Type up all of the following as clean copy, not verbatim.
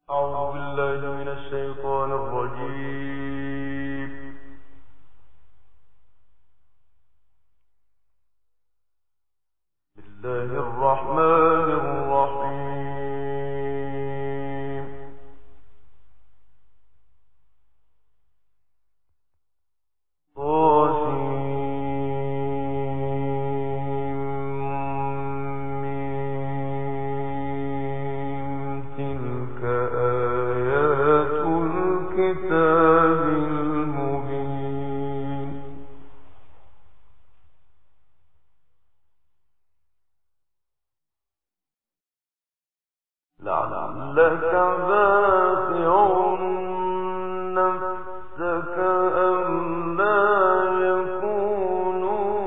أعوذ بالله من الشيطان الرجيم. بسم الله الرحمن الرحيم. تلك آيات الكتاب المبين. لعلك باخع نفسك ألا يكونوا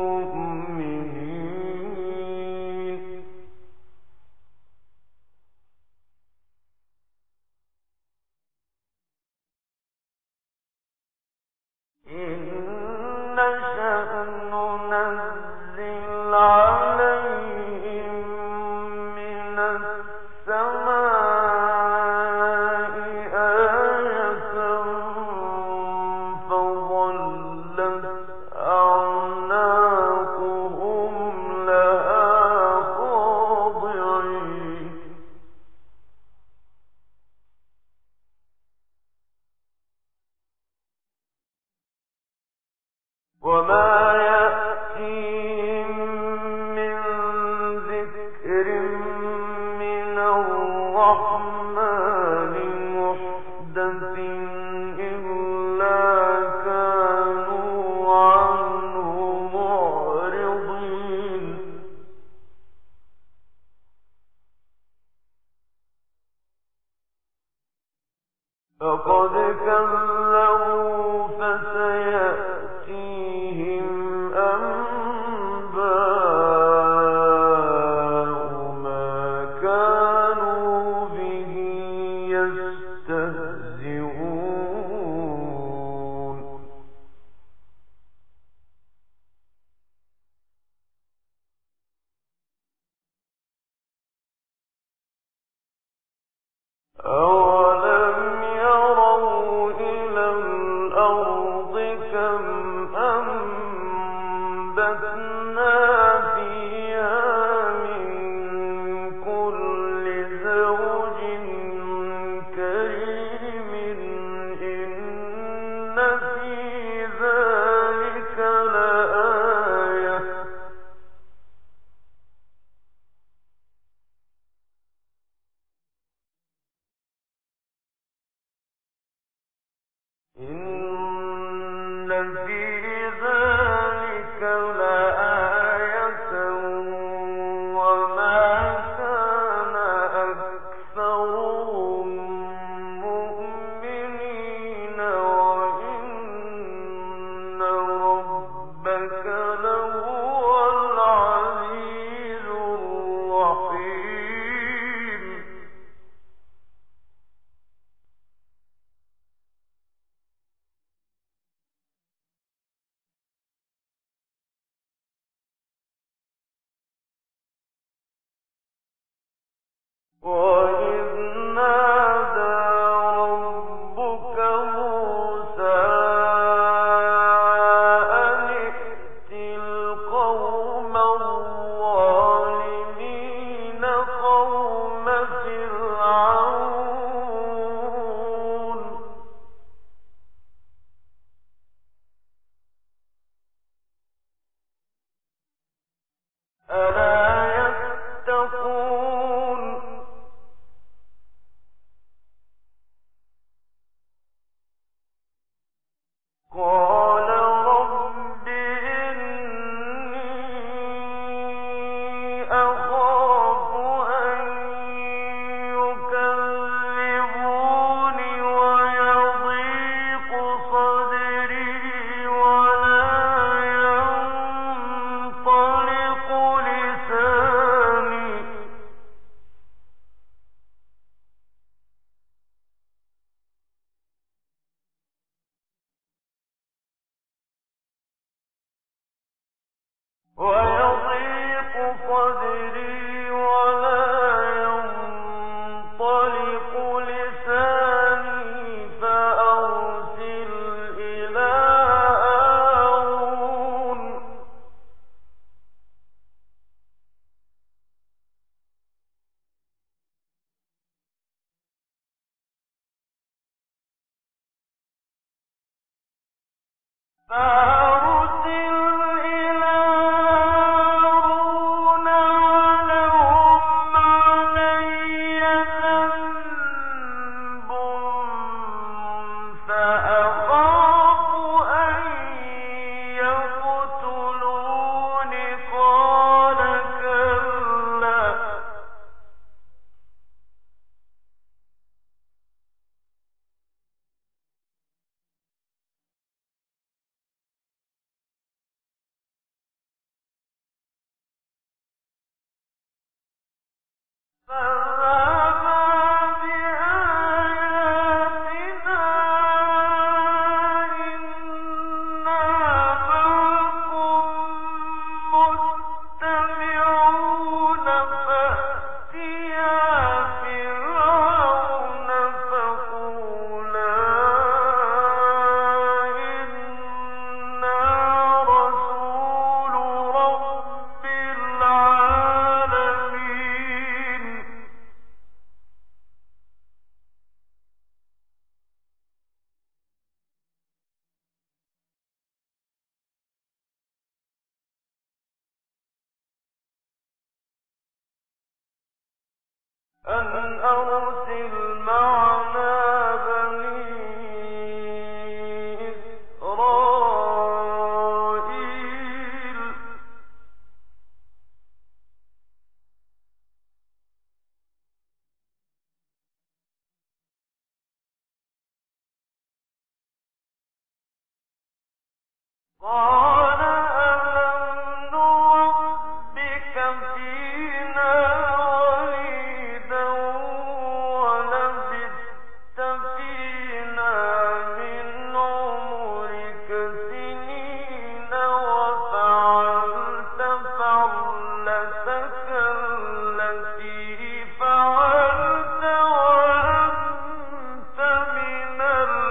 مؤمنين. إن نشأ ننزل عليهم من السماء آية فظلت أعناقهم لها خاضعين. وما يأتيهم من ذكر من الرحمن محدث إلا كانوا عنه معرضين. فقد كذبوا فسيأتيهم أنباء ما كانوا به يستهزئون. أولم يروا إلى الأرض كم أنبتنا فيها من كل زوج كريم إن في ذلك لآية. إن في ذلك لآية وما كان أكثرهم مؤمنين وإن ربك لهو العزيز الرحيم. وإذ نادى ربك موسى أن ائت القوم الظالمين قوم فرعون ألا يتقون. قال رب إني أخاف أن يكذبون ويضيق صدري ولا ينطلق لساني أن أرسل معنا بني إسرائيل قال ألم نربك فينا وليدا ولبثت فينا من عمرك سنين وفعلت فعلتك التي فعلت وأنت من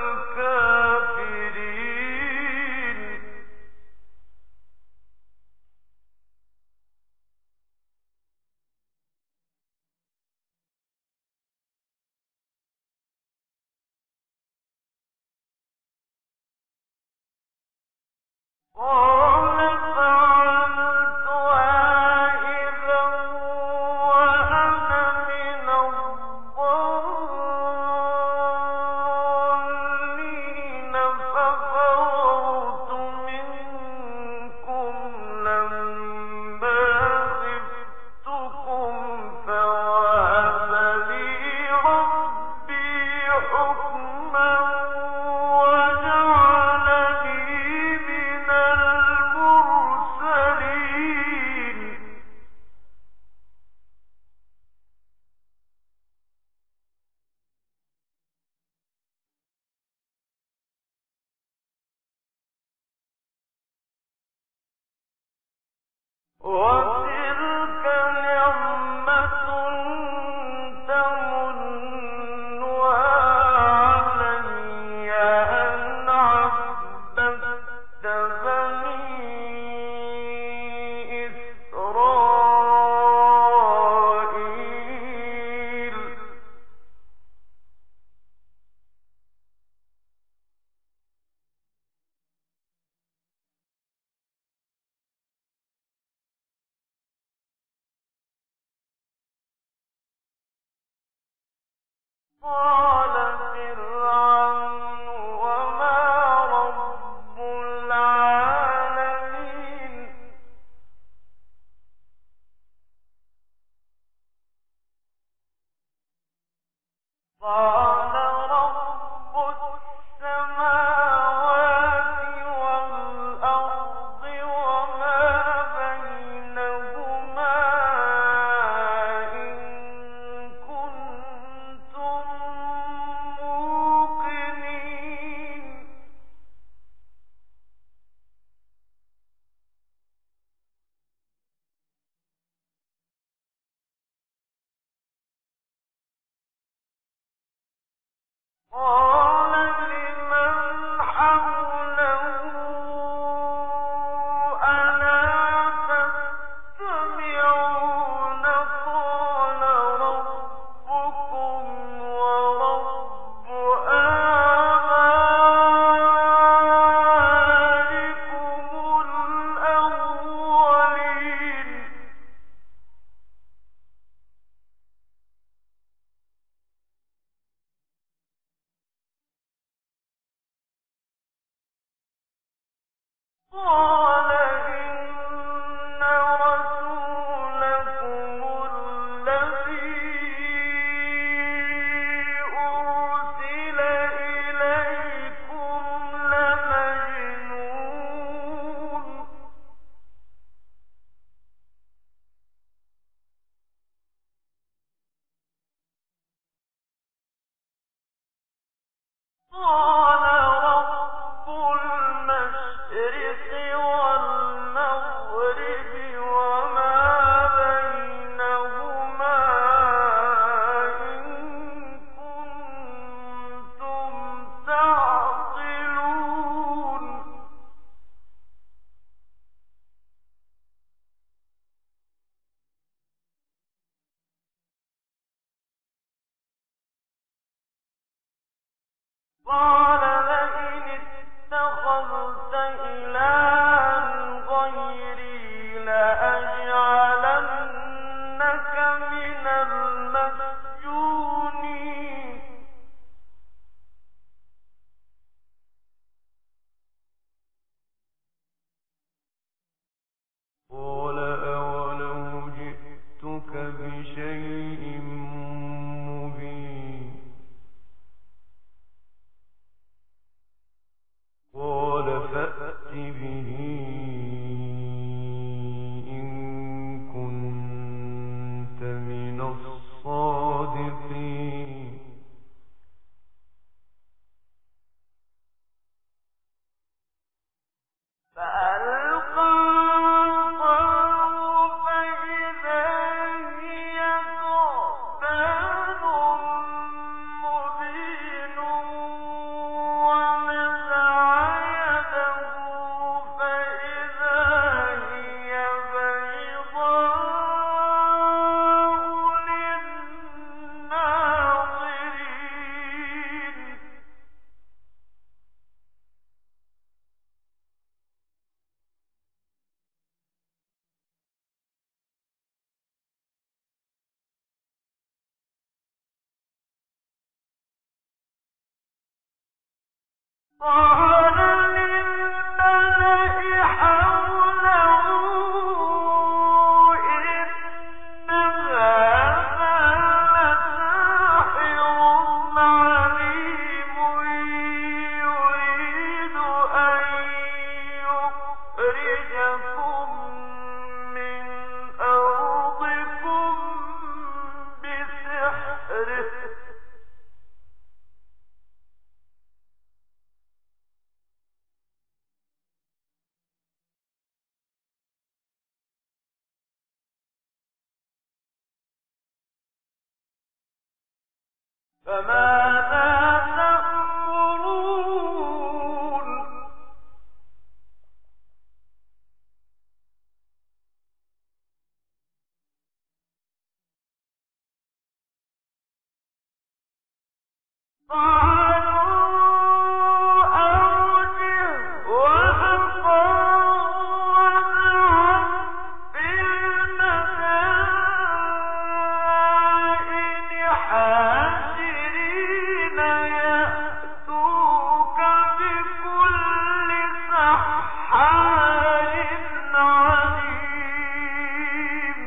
الكافرين قال فعلتها إذا وأنا من الضالين ففررت منكم لما خفتكم فوهب لي ربي حكما وجعلني من المرسلين وتلك نعمة تمنها علي أن عبدت بني إسرائيل قال فرعون وما رب العالمين قال رب السماوات والأرض وما بينهما إن كنتم موقنين قال لمن حوله ألا تستمعون قال ربكم ورب قَالَ إِنَّ رَسُولَكُمُ الَّذِي أُرْسِلَ إِلَيْكُمْ لَمَجْنُونٌ قَالَ رَبُّ الْمَشْرِقِ وَالْمَغْرِبِ وَمَا بَيْنَهُمَا إِن كُنتُمْ تَعْقِلُونَ قَالَ لَئِنِ اتَّخَذْتَ إِلَٰهًا غَيْرِي لَأَجْعَلَنَّكَ مِنَ الْمَسْجُونِينَ قَالَ أَوَلَوْ جِئْتُكَ بِشَيْءٍ مُّبِينٍ قَالَ فَأْتِ بِهِ إِن كُنتَ مِنَ الصَّادِقِينَ فَأَلْقَىٰ عَصَاهُ فَإِذَا هِيَ ثُعْبَانٌ مُّبِينٌ وَنَزَعَ يَدَهُ فَإِذَا هِيَ بَيْضَاءُ لِلنَّاظِرِينَ قَالَ لِلْمَلَإِ حَوْلَهُ إِنَّ هَٰذَا لَسَاحِرٌ عَلِيمٌ يُرِيدُ أَن يُخْرِجَكُم مِّنْ أَرْضِكُم بِسِحْرِهِ فَمَاذَا تَأْمُرُونَ قَالُوا أَرْجِهْ وَأَخَاهُ وَابْعَثْ فِي الْمَدَائِنِ حَاشِرِينَ يَأْتُوكَ بِكُلِّ سَحَّارٍ عَلِيمٍ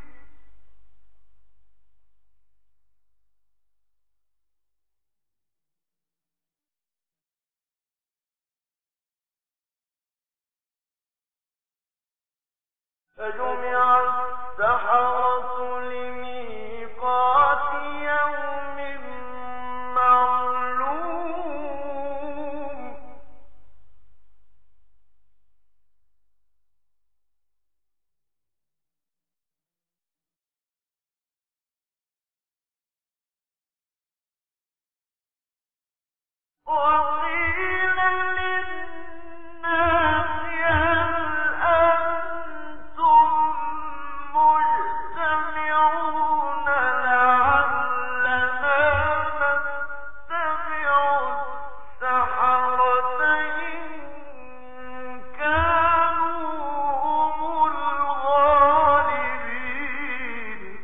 فَجُمِعَ السَّحَرَةُ لِمِيقَاتِ يَوْمٍ مَّعْلُومٍ وَقِيلَ لِلنَّاسِ هَلْ أَنتُم مُّجْتَمِعُونَ لَعَلَّنَا نَتَّبِعُ السَّحَرَةَ إِن كَانُوا هُمُ الْغَالِبِينَ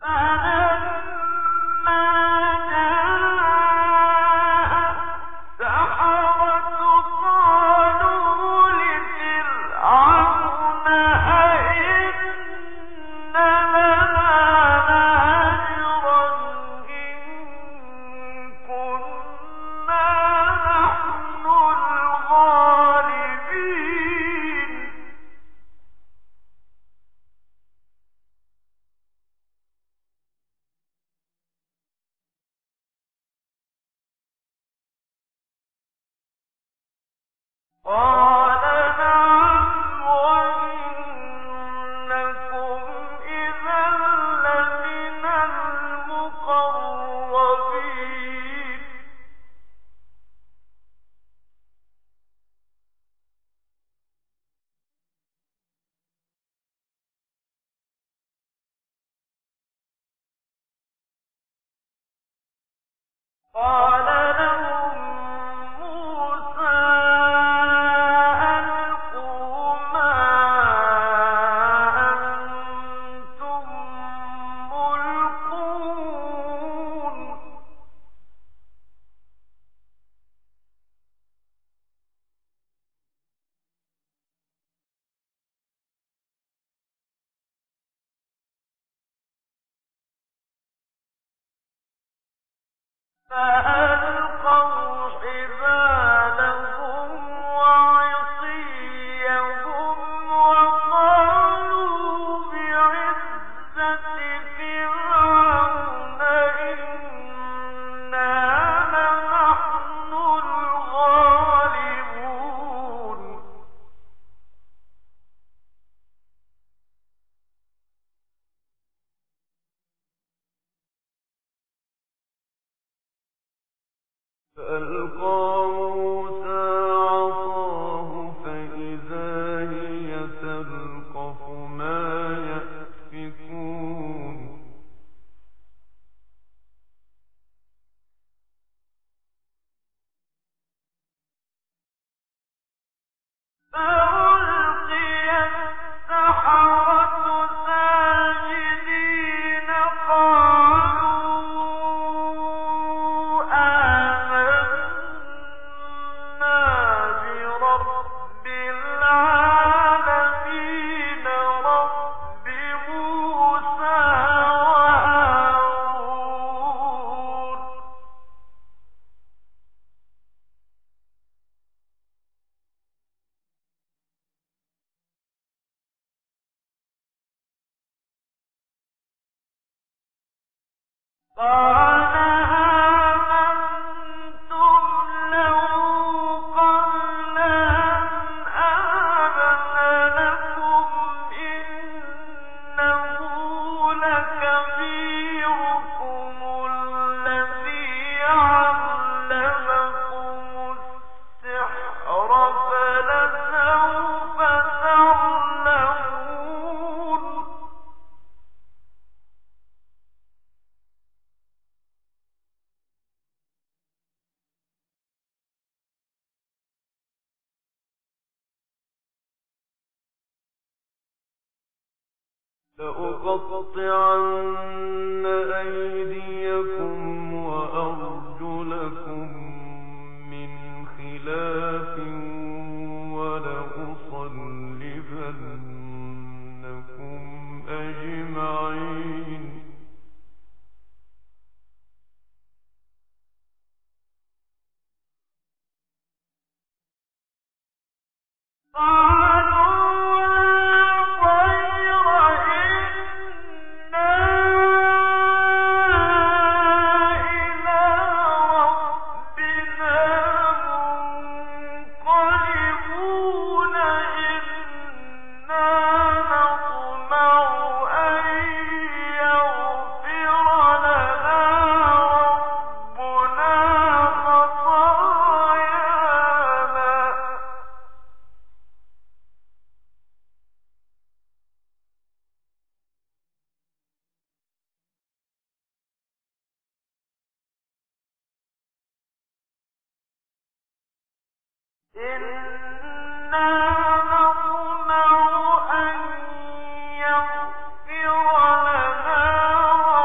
فألقوا حبالهم وعصيهم وقالوا بعزة فرعون إنا لنحن الغالبون. فألقى موسى عصاه فإذا هي تلقف ما يأفكون. فألقي السحرة ساجدين قالوا آمنا برب العالمين رب موسى وهارون. قال آمنتم له قبل أن آذن لكم إنه لكبيركم الذي علمكم السحر فلسوف تعلمون. لأقطعن أيديكم وأرجلكم من خلاف ولأصلبنكم أجمعين. إنا نطمع أن يغفر لنا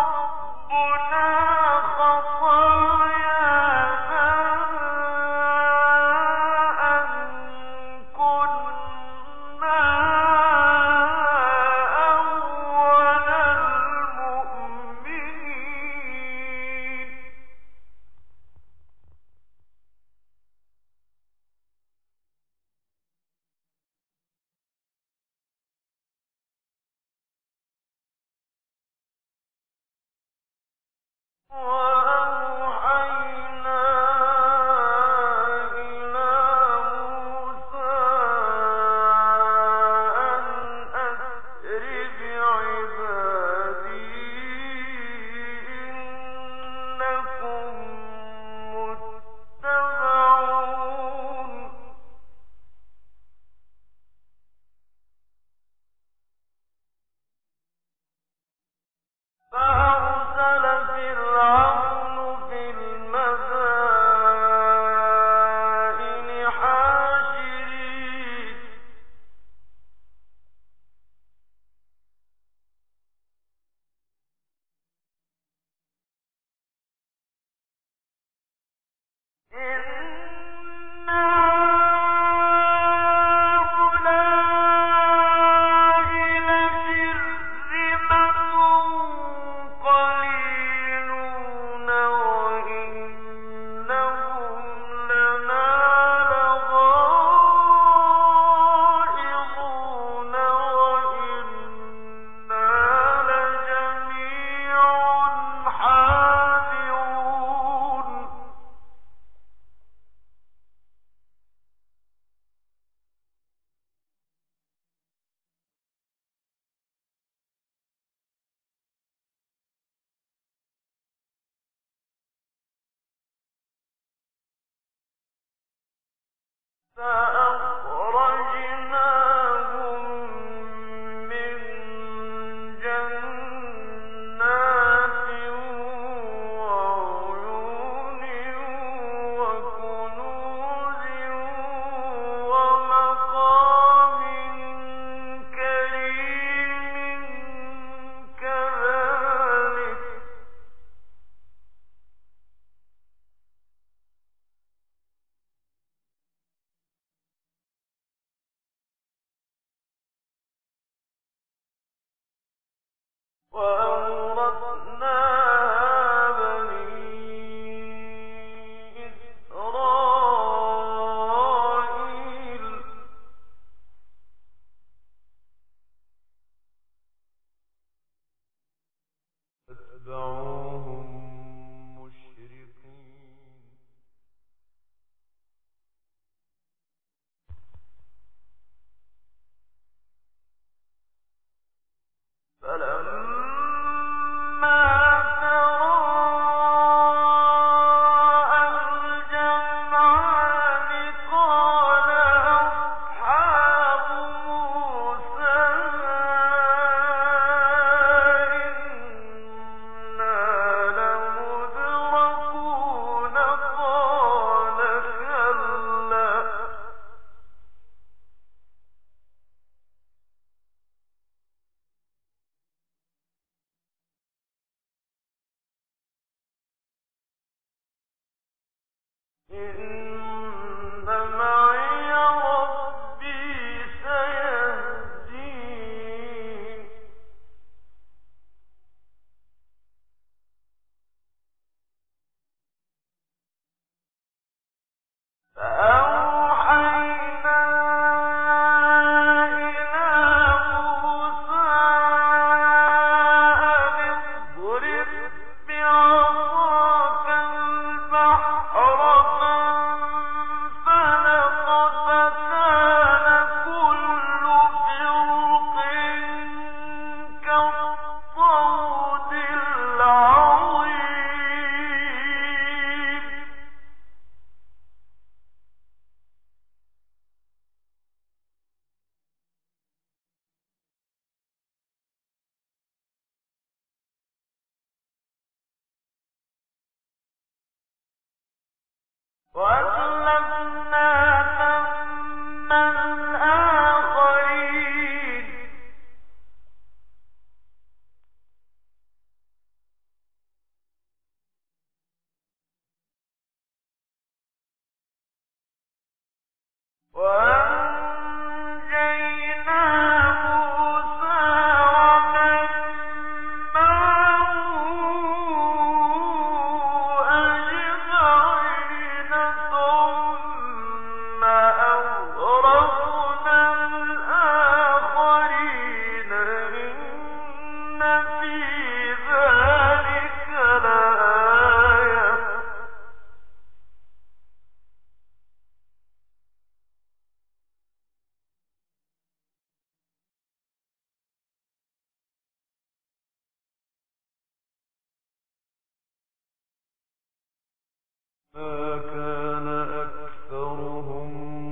ما كان أكثرهم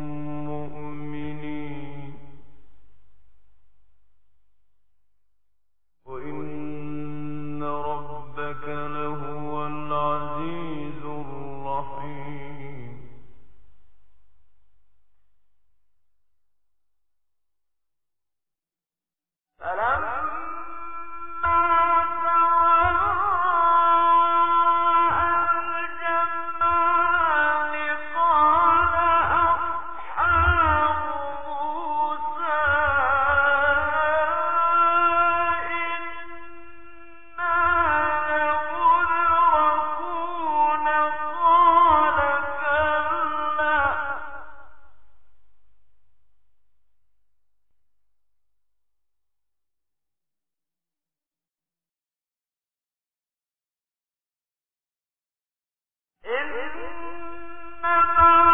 مؤمنين وإن ربك لهو العزيز الرحيم إنما